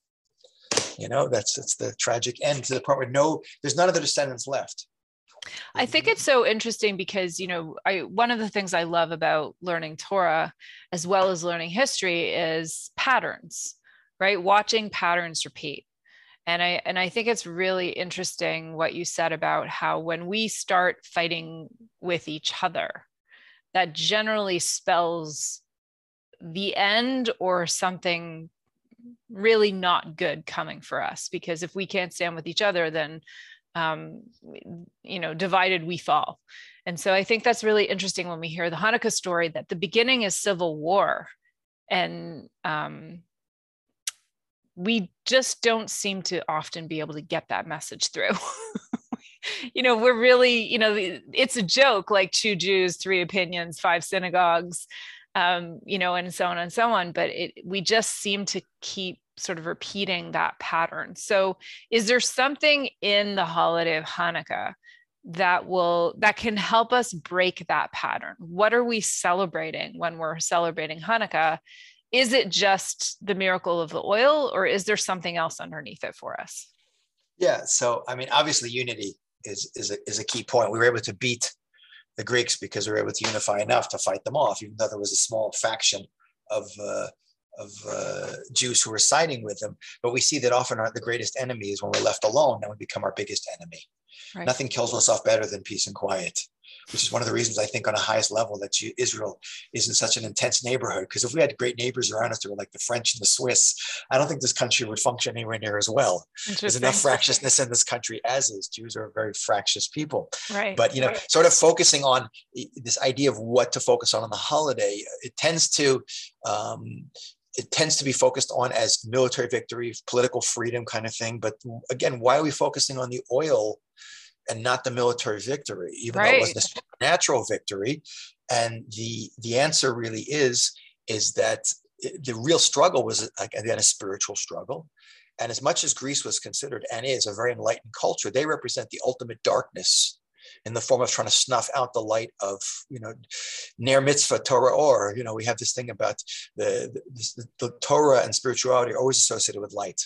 you know, that's it's the tragic end to the point where no, there's none of the descendants left. I think it's so interesting because, you know, I one of the things I love about learning Torah as well as learning history is patterns. right? Watching patterns repeat. And I and I think it's really interesting what you said about how when we start fighting with each other, that generally spells the end or something really not good coming for us. Because if we can't stand with each other, then um, you know, divided we fall. And so I think that's really interesting when we hear the Hanukkah story, that the beginning is civil war. And um, we just don't seem to often be able to get that message through. You know, we're really, you know, it's a joke, like two Jews, three opinions, five synagogues, um, you know, and so on and so on. But it, we just seem to keep sort of repeating that pattern. So is there something in the holiday of Hanukkah that will, that can help us break that pattern? What are we celebrating when we're celebrating Hanukkah? Is it just the miracle of the oil, or is there something else underneath it for us? Yeah. So, I mean, obviously unity is, is, a, is a key point. We were able to beat the Greeks because we were able to unify enough to fight them off, even though there was a small faction of, uh, of uh, Jews who were siding with them. But we see that often our, the greatest enemy is when we're left alone, then we become our biggest enemy. Right. Nothing kills us off better than peace and quiet, which is one of the reasons I think on a highest level that you, Israel is in such an intense neighborhood. Because if we had great neighbors around us that were like the French and the Swiss, I don't think this country would function anywhere near as well. There's enough fractiousness in this country as is. Jews are a very fractious people. Right. But, you know, right. sort of focusing on this idea of what to focus on on the holiday, it tends to, um, it tends to be focused on as military victory, political freedom kind of thing. But again, why are we focusing on the oil and not the military victory, even right. though it wasn't a supernatural victory? And the the answer really is, is that the real struggle was, again, a spiritual struggle. And as much as Greece was considered, and is, a very enlightened culture, they represent the ultimate darkness in the form of trying to snuff out the light of, you know, ner mitzvah, Torah or, you know, we have this thing about the, the, the Torah and spirituality are always associated with light.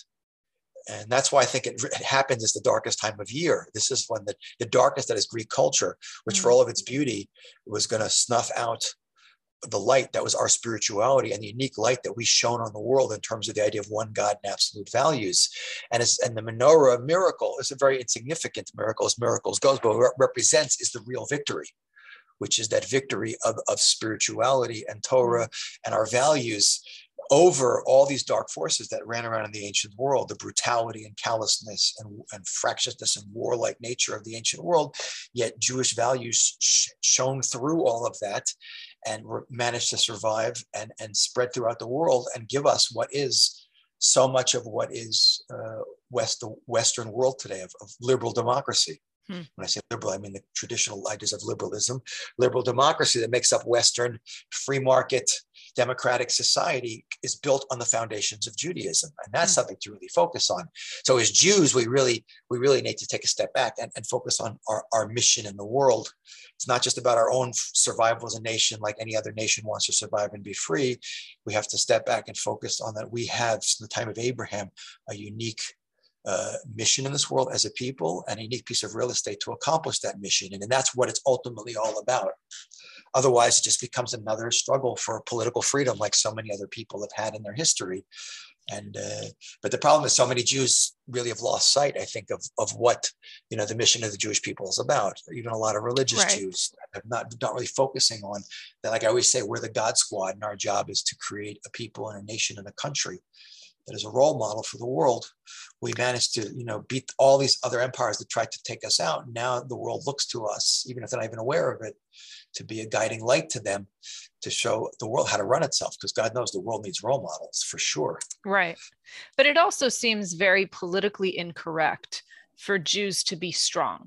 And that's why I think it, it happens as the darkest time of year. This is when the, the darkness that is Greek culture, which mm-hmm. for all of its beauty was going to snuff out the light that was our spirituality and the unique light that we shone on the world in terms of the idea of one God and absolute values. And, it's, and the menorah miracle is a very insignificant miracle as miracles goes, but what it represents is the real victory, which is that victory of, of spirituality and Torah and our values over all these dark forces that ran around in the ancient world, the brutality and callousness and, and fractiousness and warlike nature of the ancient world. Yet Jewish values sh- shone through all of that and were, managed to survive and, and spread throughout the world and give us what is so much of what is uh, West, the Western world today of, of liberal democracy. Hmm. When I say liberal, I mean the traditional ideas of liberalism, liberal democracy that makes up Western free market democratic society is built on the foundations of Judaism. And that's hmm. something to really focus on. So as Jews, we really, we really need to take a step back and, and focus on our, our mission in the world. It's not just about our own survival as a nation, like any other nation wants to survive and be free. We have to step back and focus on that. We have, since the time of Abraham, a unique Uh, mission in this world as a people and a unique piece of real estate to accomplish that mission. And, and that's what it's ultimately all about. Otherwise, it just becomes another struggle for political freedom like so many other people have had in their history. And uh, but the problem is so many Jews really have lost sight, I think, of, of what, you know, the mission of the Jewish people is about. Even a lot of religious right. Jews have not, not really focusing on that. Like I always say, we're the God squad and our job is to create a people and a nation and a country that is a role model for the world. We managed to, you know, beat all these other empires that tried to take us out. Now the world looks to us, even if they're not even aware of it, to be a guiding light to them, to show the world how to run itself, because God knows the world needs role models for sure. Right. But it also seems very politically incorrect for Jews to be strong.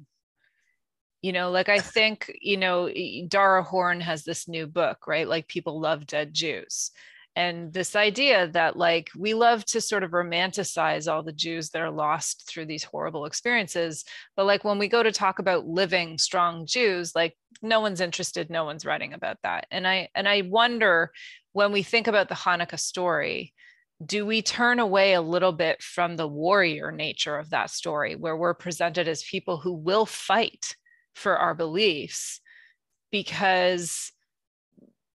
You know, like I think, you know, Dara Horn has this new book, right? Like People Love Dead Jews. And this idea that like we love to sort of romanticize all the Jews that are lost through these horrible experiences. But like when we go to talk about living strong Jews, like no one's interested, no one's writing about that. And I and I wonder, when we think about the Hanukkah story, do we turn away a little bit from the warrior nature of that story, where we're presented as people who will fight for our beliefs because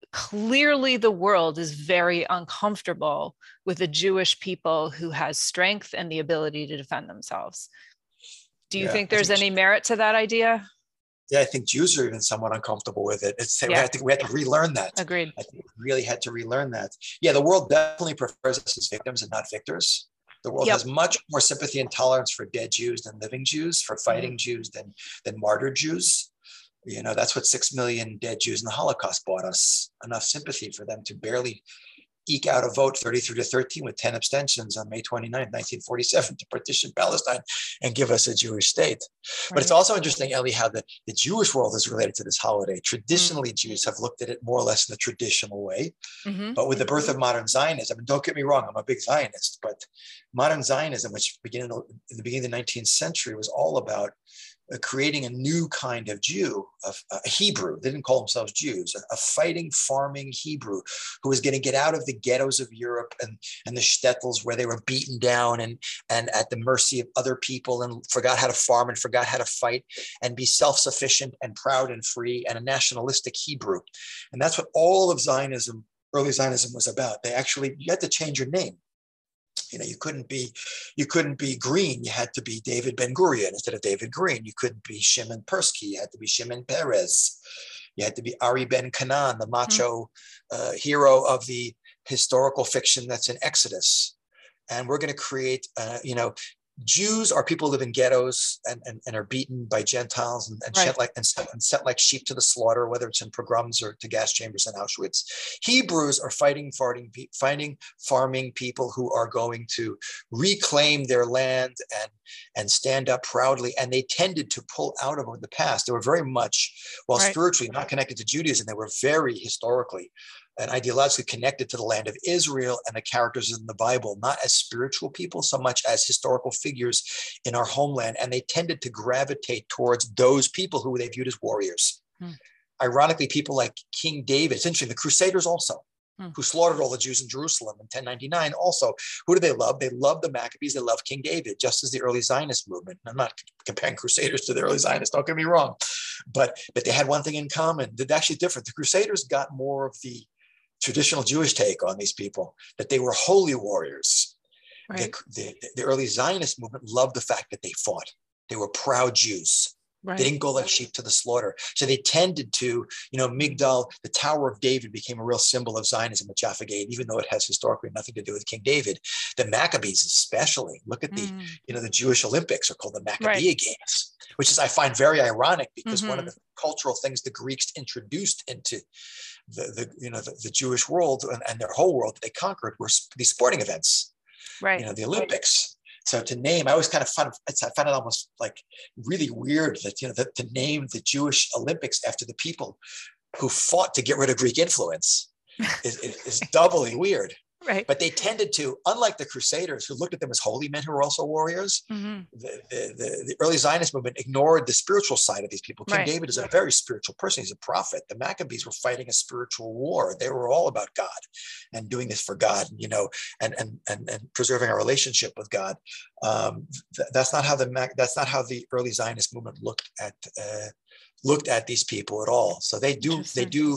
clearly the world is very uncomfortable with a Jewish people who has strength and the ability to defend themselves. Do you Yeah, think I there's think, any merit to that idea? yeah, I think Jews are even somewhat uncomfortable with it. It's, we Yeah, had to, we had to relearn that. agreed. I think we really had to relearn that. Yeah, the world definitely prefers us as victims and not victors. The world Yep. has much more sympathy and tolerance for dead Jews than living Jews, for fighting mm-hmm. Jews than, than martyred Jews. You know, that's what six million dead Jews in the Holocaust bought us, enough sympathy for them to barely eke out a vote thirty-three to thirteen with ten abstentions on May twenty-ninth, nineteen forty-seven to partition Palestine and give us a Jewish state. Right. But it's also interesting, Ellie, how the, the Jewish world is related to this holiday. Traditionally, mm-hmm. Jews have looked at it more or less in the traditional way. Mm-hmm. But with the birth of modern Zionism, and don't get me wrong, I'm a big Zionist, but modern Zionism, which began in the, in the beginning of the nineteenth century, was all about Uh, creating a new kind of Jew, a, a Hebrew. They didn't call themselves Jews, a, a fighting, farming Hebrew who was going to get out of the ghettos of Europe and, and the shtetls where they were beaten down and, and at the mercy of other people and forgot how to farm and forgot how to fight and be self-sufficient and proud and free and a nationalistic Hebrew. And that's what all of Zionism, early Zionism was about. They actually, you had to change your name. You know, you couldn't be, you couldn't be Green. You had to be David Ben Gurion instead of David Green. You couldn't be Shimon Persky. You had to be Shimon Peres. You had to be Ari Ben Canaan, the macho uh, hero of the historical fiction that's in Exodus. And we're going to create, uh, you know, Jews are people who live in ghettos and, and, and are beaten by Gentiles and, and, right. like, and, set, and set like sheep to the slaughter, whether it's in pogroms or to gas chambers in Auschwitz. Hebrews are fighting, farting, fighting, farming people who are going to reclaim their land and, and stand up proudly. And they tended to pull out of the past. They were very much, while right. spiritually not connected to Judaism, they were very historically and ideologically connected to the land of Israel and the characters in the Bible, not as spiritual people so much as historical figures in our homeland. And they tended to gravitate towards those people who they viewed as warriors. Hmm. Ironically, people like King David, it's interesting, the Crusaders also, hmm. who slaughtered all the Jews in Jerusalem in ten ninety-nine also, who do they love? They love the Maccabees, they love King David, just as the early Zionist movement. I'm not comparing Crusaders to the early Zionists, don't get me wrong, but, but they had one thing in common. They're actually different. The Crusaders got more of the traditional Jewish take on these people, that they were holy warriors. Right. The, the, the early Zionist movement loved the fact that they fought. They were proud Jews. Right. They didn't go like sheep to the slaughter. So they tended to, you know, Migdal, the Tower of David became a real symbol of Zionism at Jaffa Gate, even though it has historically nothing to do with King David. The Maccabees especially, look at the, mm. you know, the Jewish Olympics are called the Maccabean right. Games, which is, I find very ironic because mm-hmm. one of the cultural things the Greeks introduced into the, the you know, the, the Jewish world and, and their whole world that they conquered were these sporting events, right? You know, the Olympics. So to name, I always kind of found, I found it almost like really weird that, you know, that to name the Jewish Olympics after the people who fought to get rid of Greek influence is, is, is doubly weird. Right. But they tended to, unlike the Crusaders, who looked at them as holy men who were also warriors, mm-hmm. the, the, the, the early Zionist movement ignored the spiritual side of these people. King right. David is a very spiritual person. He's a prophet. The Maccabees were fighting a spiritual war. They were all about God and doing this for God, you know, and and and, and preserving our relationship with God. Um, th- that's not how the that's not how the early Zionist movement looked at uh, looked at these people at all. So they do they do.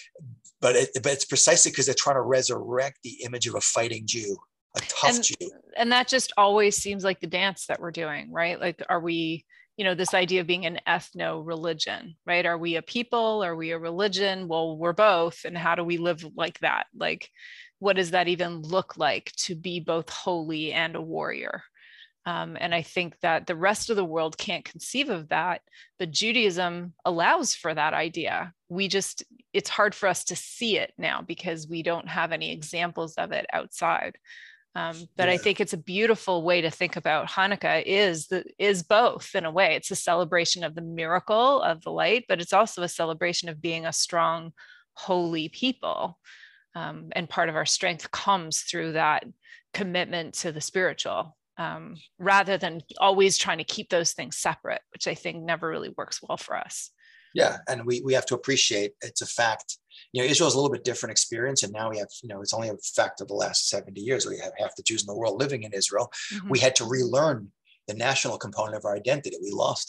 But, it, but it's precisely because they're trying to resurrect the image of a fighting Jew, a tough and, Jew. And that just always seems like the dance that we're doing, right? Like, are we, you know, this idea of being an ethno-religion, right? Are we a people? Are we a religion? Well, we're both. And how do we live like that? Like, what does that even look like to be both holy and a warrior? Um, and I think that the rest of the world can't conceive of that, but Judaism allows for that idea. We just, it's hard for us to see it now because we don't have any examples of it outside. Um, but yeah. I think it's a beautiful way to think about Hanukkah is the, is both in a way. It's a celebration of the miracle of the light, but it's also a celebration of being a strong, holy people. Um, and part of our strength comes through that commitment to the spiritual. Um, rather than always trying to keep those things separate, which I think never really works well for us. Yeah, and we we have to appreciate it's a fact. You know, Israel's a little bit different experience, and now we have, you know, it's only a fact of the last seventy years. We have half the Jews in the world living in Israel. Mm-hmm. We had to relearn the national component of our identity. We lost that.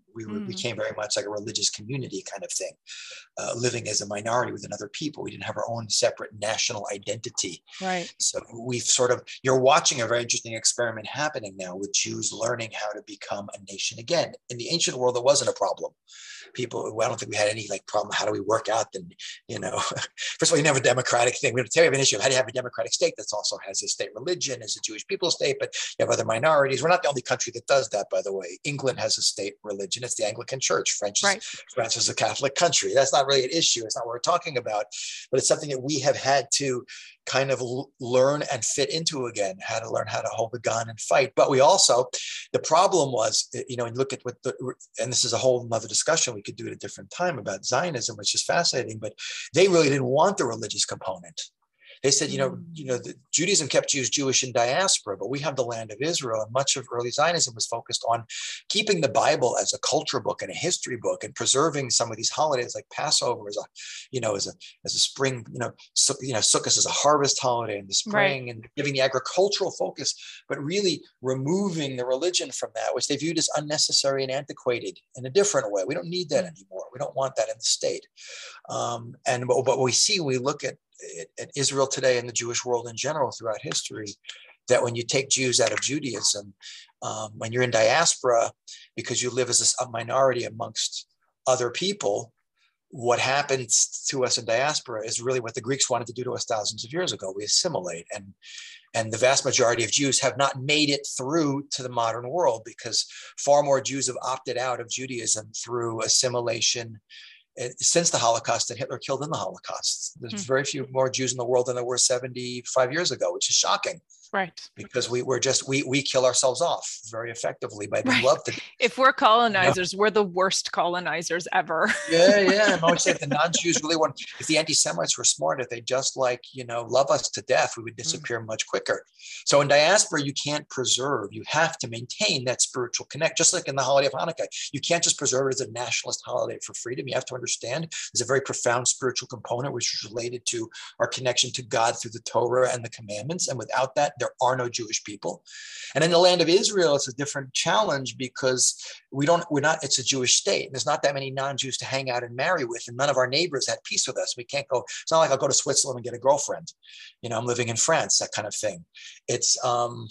We were, Mm. became very much like a religious community kind of thing, uh, living as a minority within other people. We didn't have our own separate national identity. Right. So we've sort of, you're watching a very interesting experiment happening now with Jews learning how to become a nation again. In the ancient world, there wasn't a problem. People, I don't think we had any like problem. How do we work out? Then, you know, first of all, you never have a democratic thing. We have an issue of how do you have a democratic state that also has a state religion, as a Jewish people state, but you have other minorities. We're not the only country that does that, by the way. England has a state religion. It's the Anglican Church. French is, Right. France is a Catholic country. That's not really an issue. It's not what we're talking about, but it's something that we have had to kind of l- learn and fit into again, how to learn how to hold a gun and fight. But we also, the problem was, you know, and look at what the, and this is a whole nother discussion we could do at a different time about Zionism, which is fascinating, but they really didn't want the religious component. They said, you know, Mm. you know, the Judaism kept Jews Jewish in diaspora, but we have the land of Israel, and much of early Zionism was focused on keeping the Bible as a culture book and a history book, and preserving some of these holidays like Passover as a, you know, as a as a spring, you know, so, you know, Sukkot as a harvest holiday in the spring, right. And giving the agricultural focus, but really removing the religion from that, which they viewed as unnecessary and antiquated in a different way. We don't need that mm. anymore. We don't want that in the state. Um, and but what we see, we look at at Israel today and the Jewish world in general throughout history, that when you take Jews out of Judaism, um, when you're in diaspora, because you live as a minority amongst other people, what happens to us in diaspora is really what the Greeks wanted to do to us thousands of years ago. We assimilate, and and the vast majority of Jews have not made it through to the modern world, because far more Jews have opted out of Judaism through assimilation since the Holocaust than Hitler killed in the Holocaust. There's mm. very few more Jews in the world than there were seventy-five years ago, which is shocking. Right. Because we, we're just, we we kill ourselves off very effectively by being right. loved. To, if we're colonizers, you know? We're the worst colonizers ever. yeah, yeah. I'm always saying if the non-Jews really want, if the anti-Semites were smart, if they just like, you know, love us to death, we would disappear mm. much quicker. So in diaspora, you can't preserve, you have to maintain that spiritual connect, just like in the holiday of Hanukkah. You can't just preserve it as a nationalist holiday for freedom. You have to understand there's a very profound spiritual component, which is related to our connection to God through the Torah and the commandments. And without that, there are no Jewish people. And in the land of Israel, it's a different challenge, because we don't, we're not, it's a Jewish state. There's not that many non-Jews to hang out and marry with. And none of our neighbors had peace with us. We can't go, it's not like I'll go to Switzerland and get a girlfriend. You know, I'm living in France, that kind of thing. It's, um,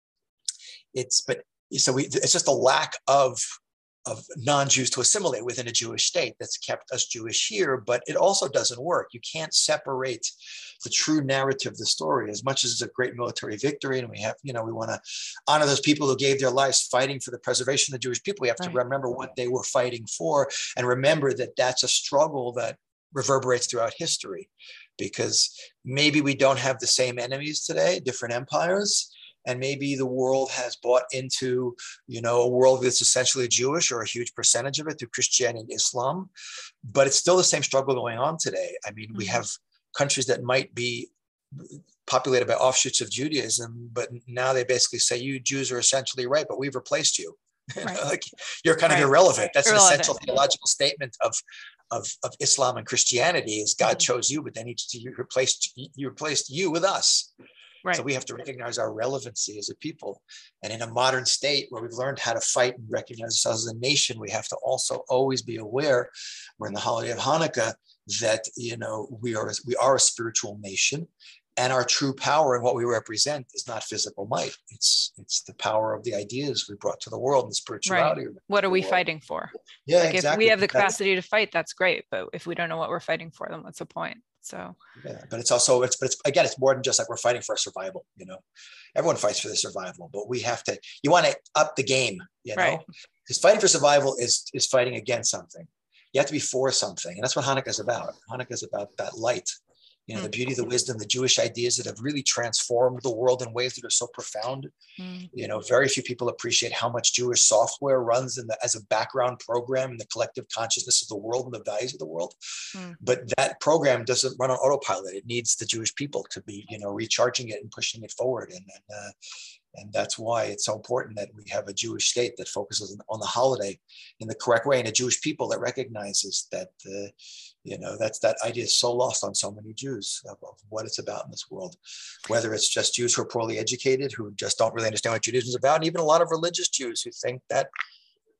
it's, but so we, it's just a lack of, of non-Jews to assimilate within a Jewish state that's kept us Jewish here, but it also doesn't work. You can't separate the true narrative of the story. As much as it's a great military victory, and we have, you know, we want to honor those people who gave their lives fighting for the preservation of the Jewish people, we have right. to remember what they were fighting for, and remember that that's a struggle that reverberates throughout history, because maybe we don't have the same enemies today, different empires. And maybe the world has bought into, you know, a world that's essentially Jewish, or a huge percentage of it, through Christianity and Islam. But it's still the same struggle going on today. I mean, mm-hmm. we have countries that might be populated by offshoots of Judaism, but now they basically say, you Jews are essentially right, but we've replaced you. Right. Like, you're kind of right. irrelevant. That's irrelevant. An essential theological statement of, of, of Islam and Christianity, is God mm-hmm. chose you, but then he, he replaced, you replaced you with us. Right. So we have to recognize our relevancy as a people. And in a modern state where we've learned how to fight and recognize ourselves as a nation, we have to also always be aware, we're in the holiday of Hanukkah, that, you know, we are, we are a spiritual nation, and our true power and what we represent is not physical might. It's, it's the power of the ideas we brought to the world, and spirituality. Right. What are we fighting for? Yeah, like exactly. If we have the capacity to fight, that's great. But if we don't know what we're fighting for, then what's the point? So, yeah, but it's also, it's, but it's, again, it's more than just like we're fighting for survival, you know, everyone fights for their survival, but we have to, you want to up the game, you know, right. because fighting for survival is, is fighting against something. You have to be for something. And that's what Hanukkah is about. Hanukkah is about that light, you know, mm. the beauty, the wisdom, the Jewish ideas that have really transformed the world in ways that are so profound. Mm. You know, very few people appreciate how much Jewish software runs in the, as a background program in the collective consciousness of the world and the values of the world. Mm. But that program doesn't run on autopilot. It needs the Jewish people to be, you know, recharging it and pushing it forward. And, and uh, And that's why it's so important that we have a Jewish state that focuses on the holiday in the correct way, and a Jewish people that recognizes that, uh, you know, that's, that idea is so lost on so many Jews of, of what it's about in this world, whether it's just Jews who are poorly educated, who just don't really understand what Judaism is about, and even a lot of religious Jews who think that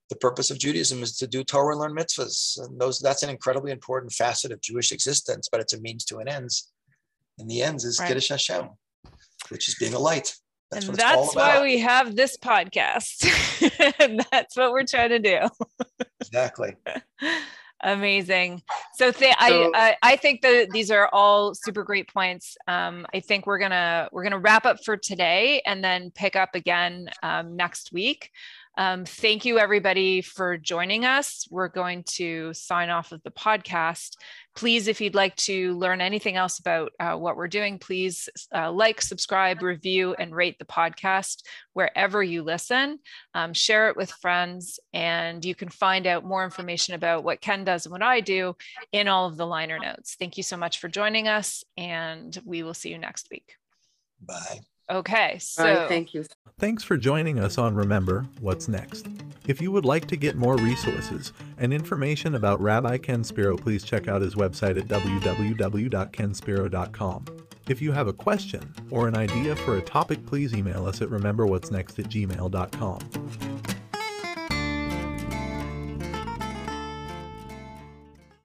the purpose of Judaism is to do Torah and learn mitzvahs. And those that's an incredibly important facet of Jewish existence, but it's a means to an ends. And the ends is right. Kiddush Hashem, which is being a light. That's and that's why we have this podcast. That's what we're trying to do. Exactly. Amazing. So, th- so I, I I think that these are all super great points. Um, I think we're gonna we're gonna wrap up for today and then pick up again um, next week. Um, thank you everybody for joining us. We're going to sign off of the podcast. Please, if you'd like to learn anything else about uh, what we're doing, please uh, like, subscribe, review, and rate the podcast wherever you listen. Um, share it with friends, and you can find out more information about what Ken does and what I do in all of the liner notes. Thank you so much for joining us, and we will see you next week. Bye. Okay, so right, thank you. Thanks for joining us on Remember What's Next. If you would like to get more resources and information about Rabbi Ken Spiro, please check out his website at w w w dot ken spiro dot com. If you have a question or an idea for a topic, please email us at remember what's next at gmail dot com.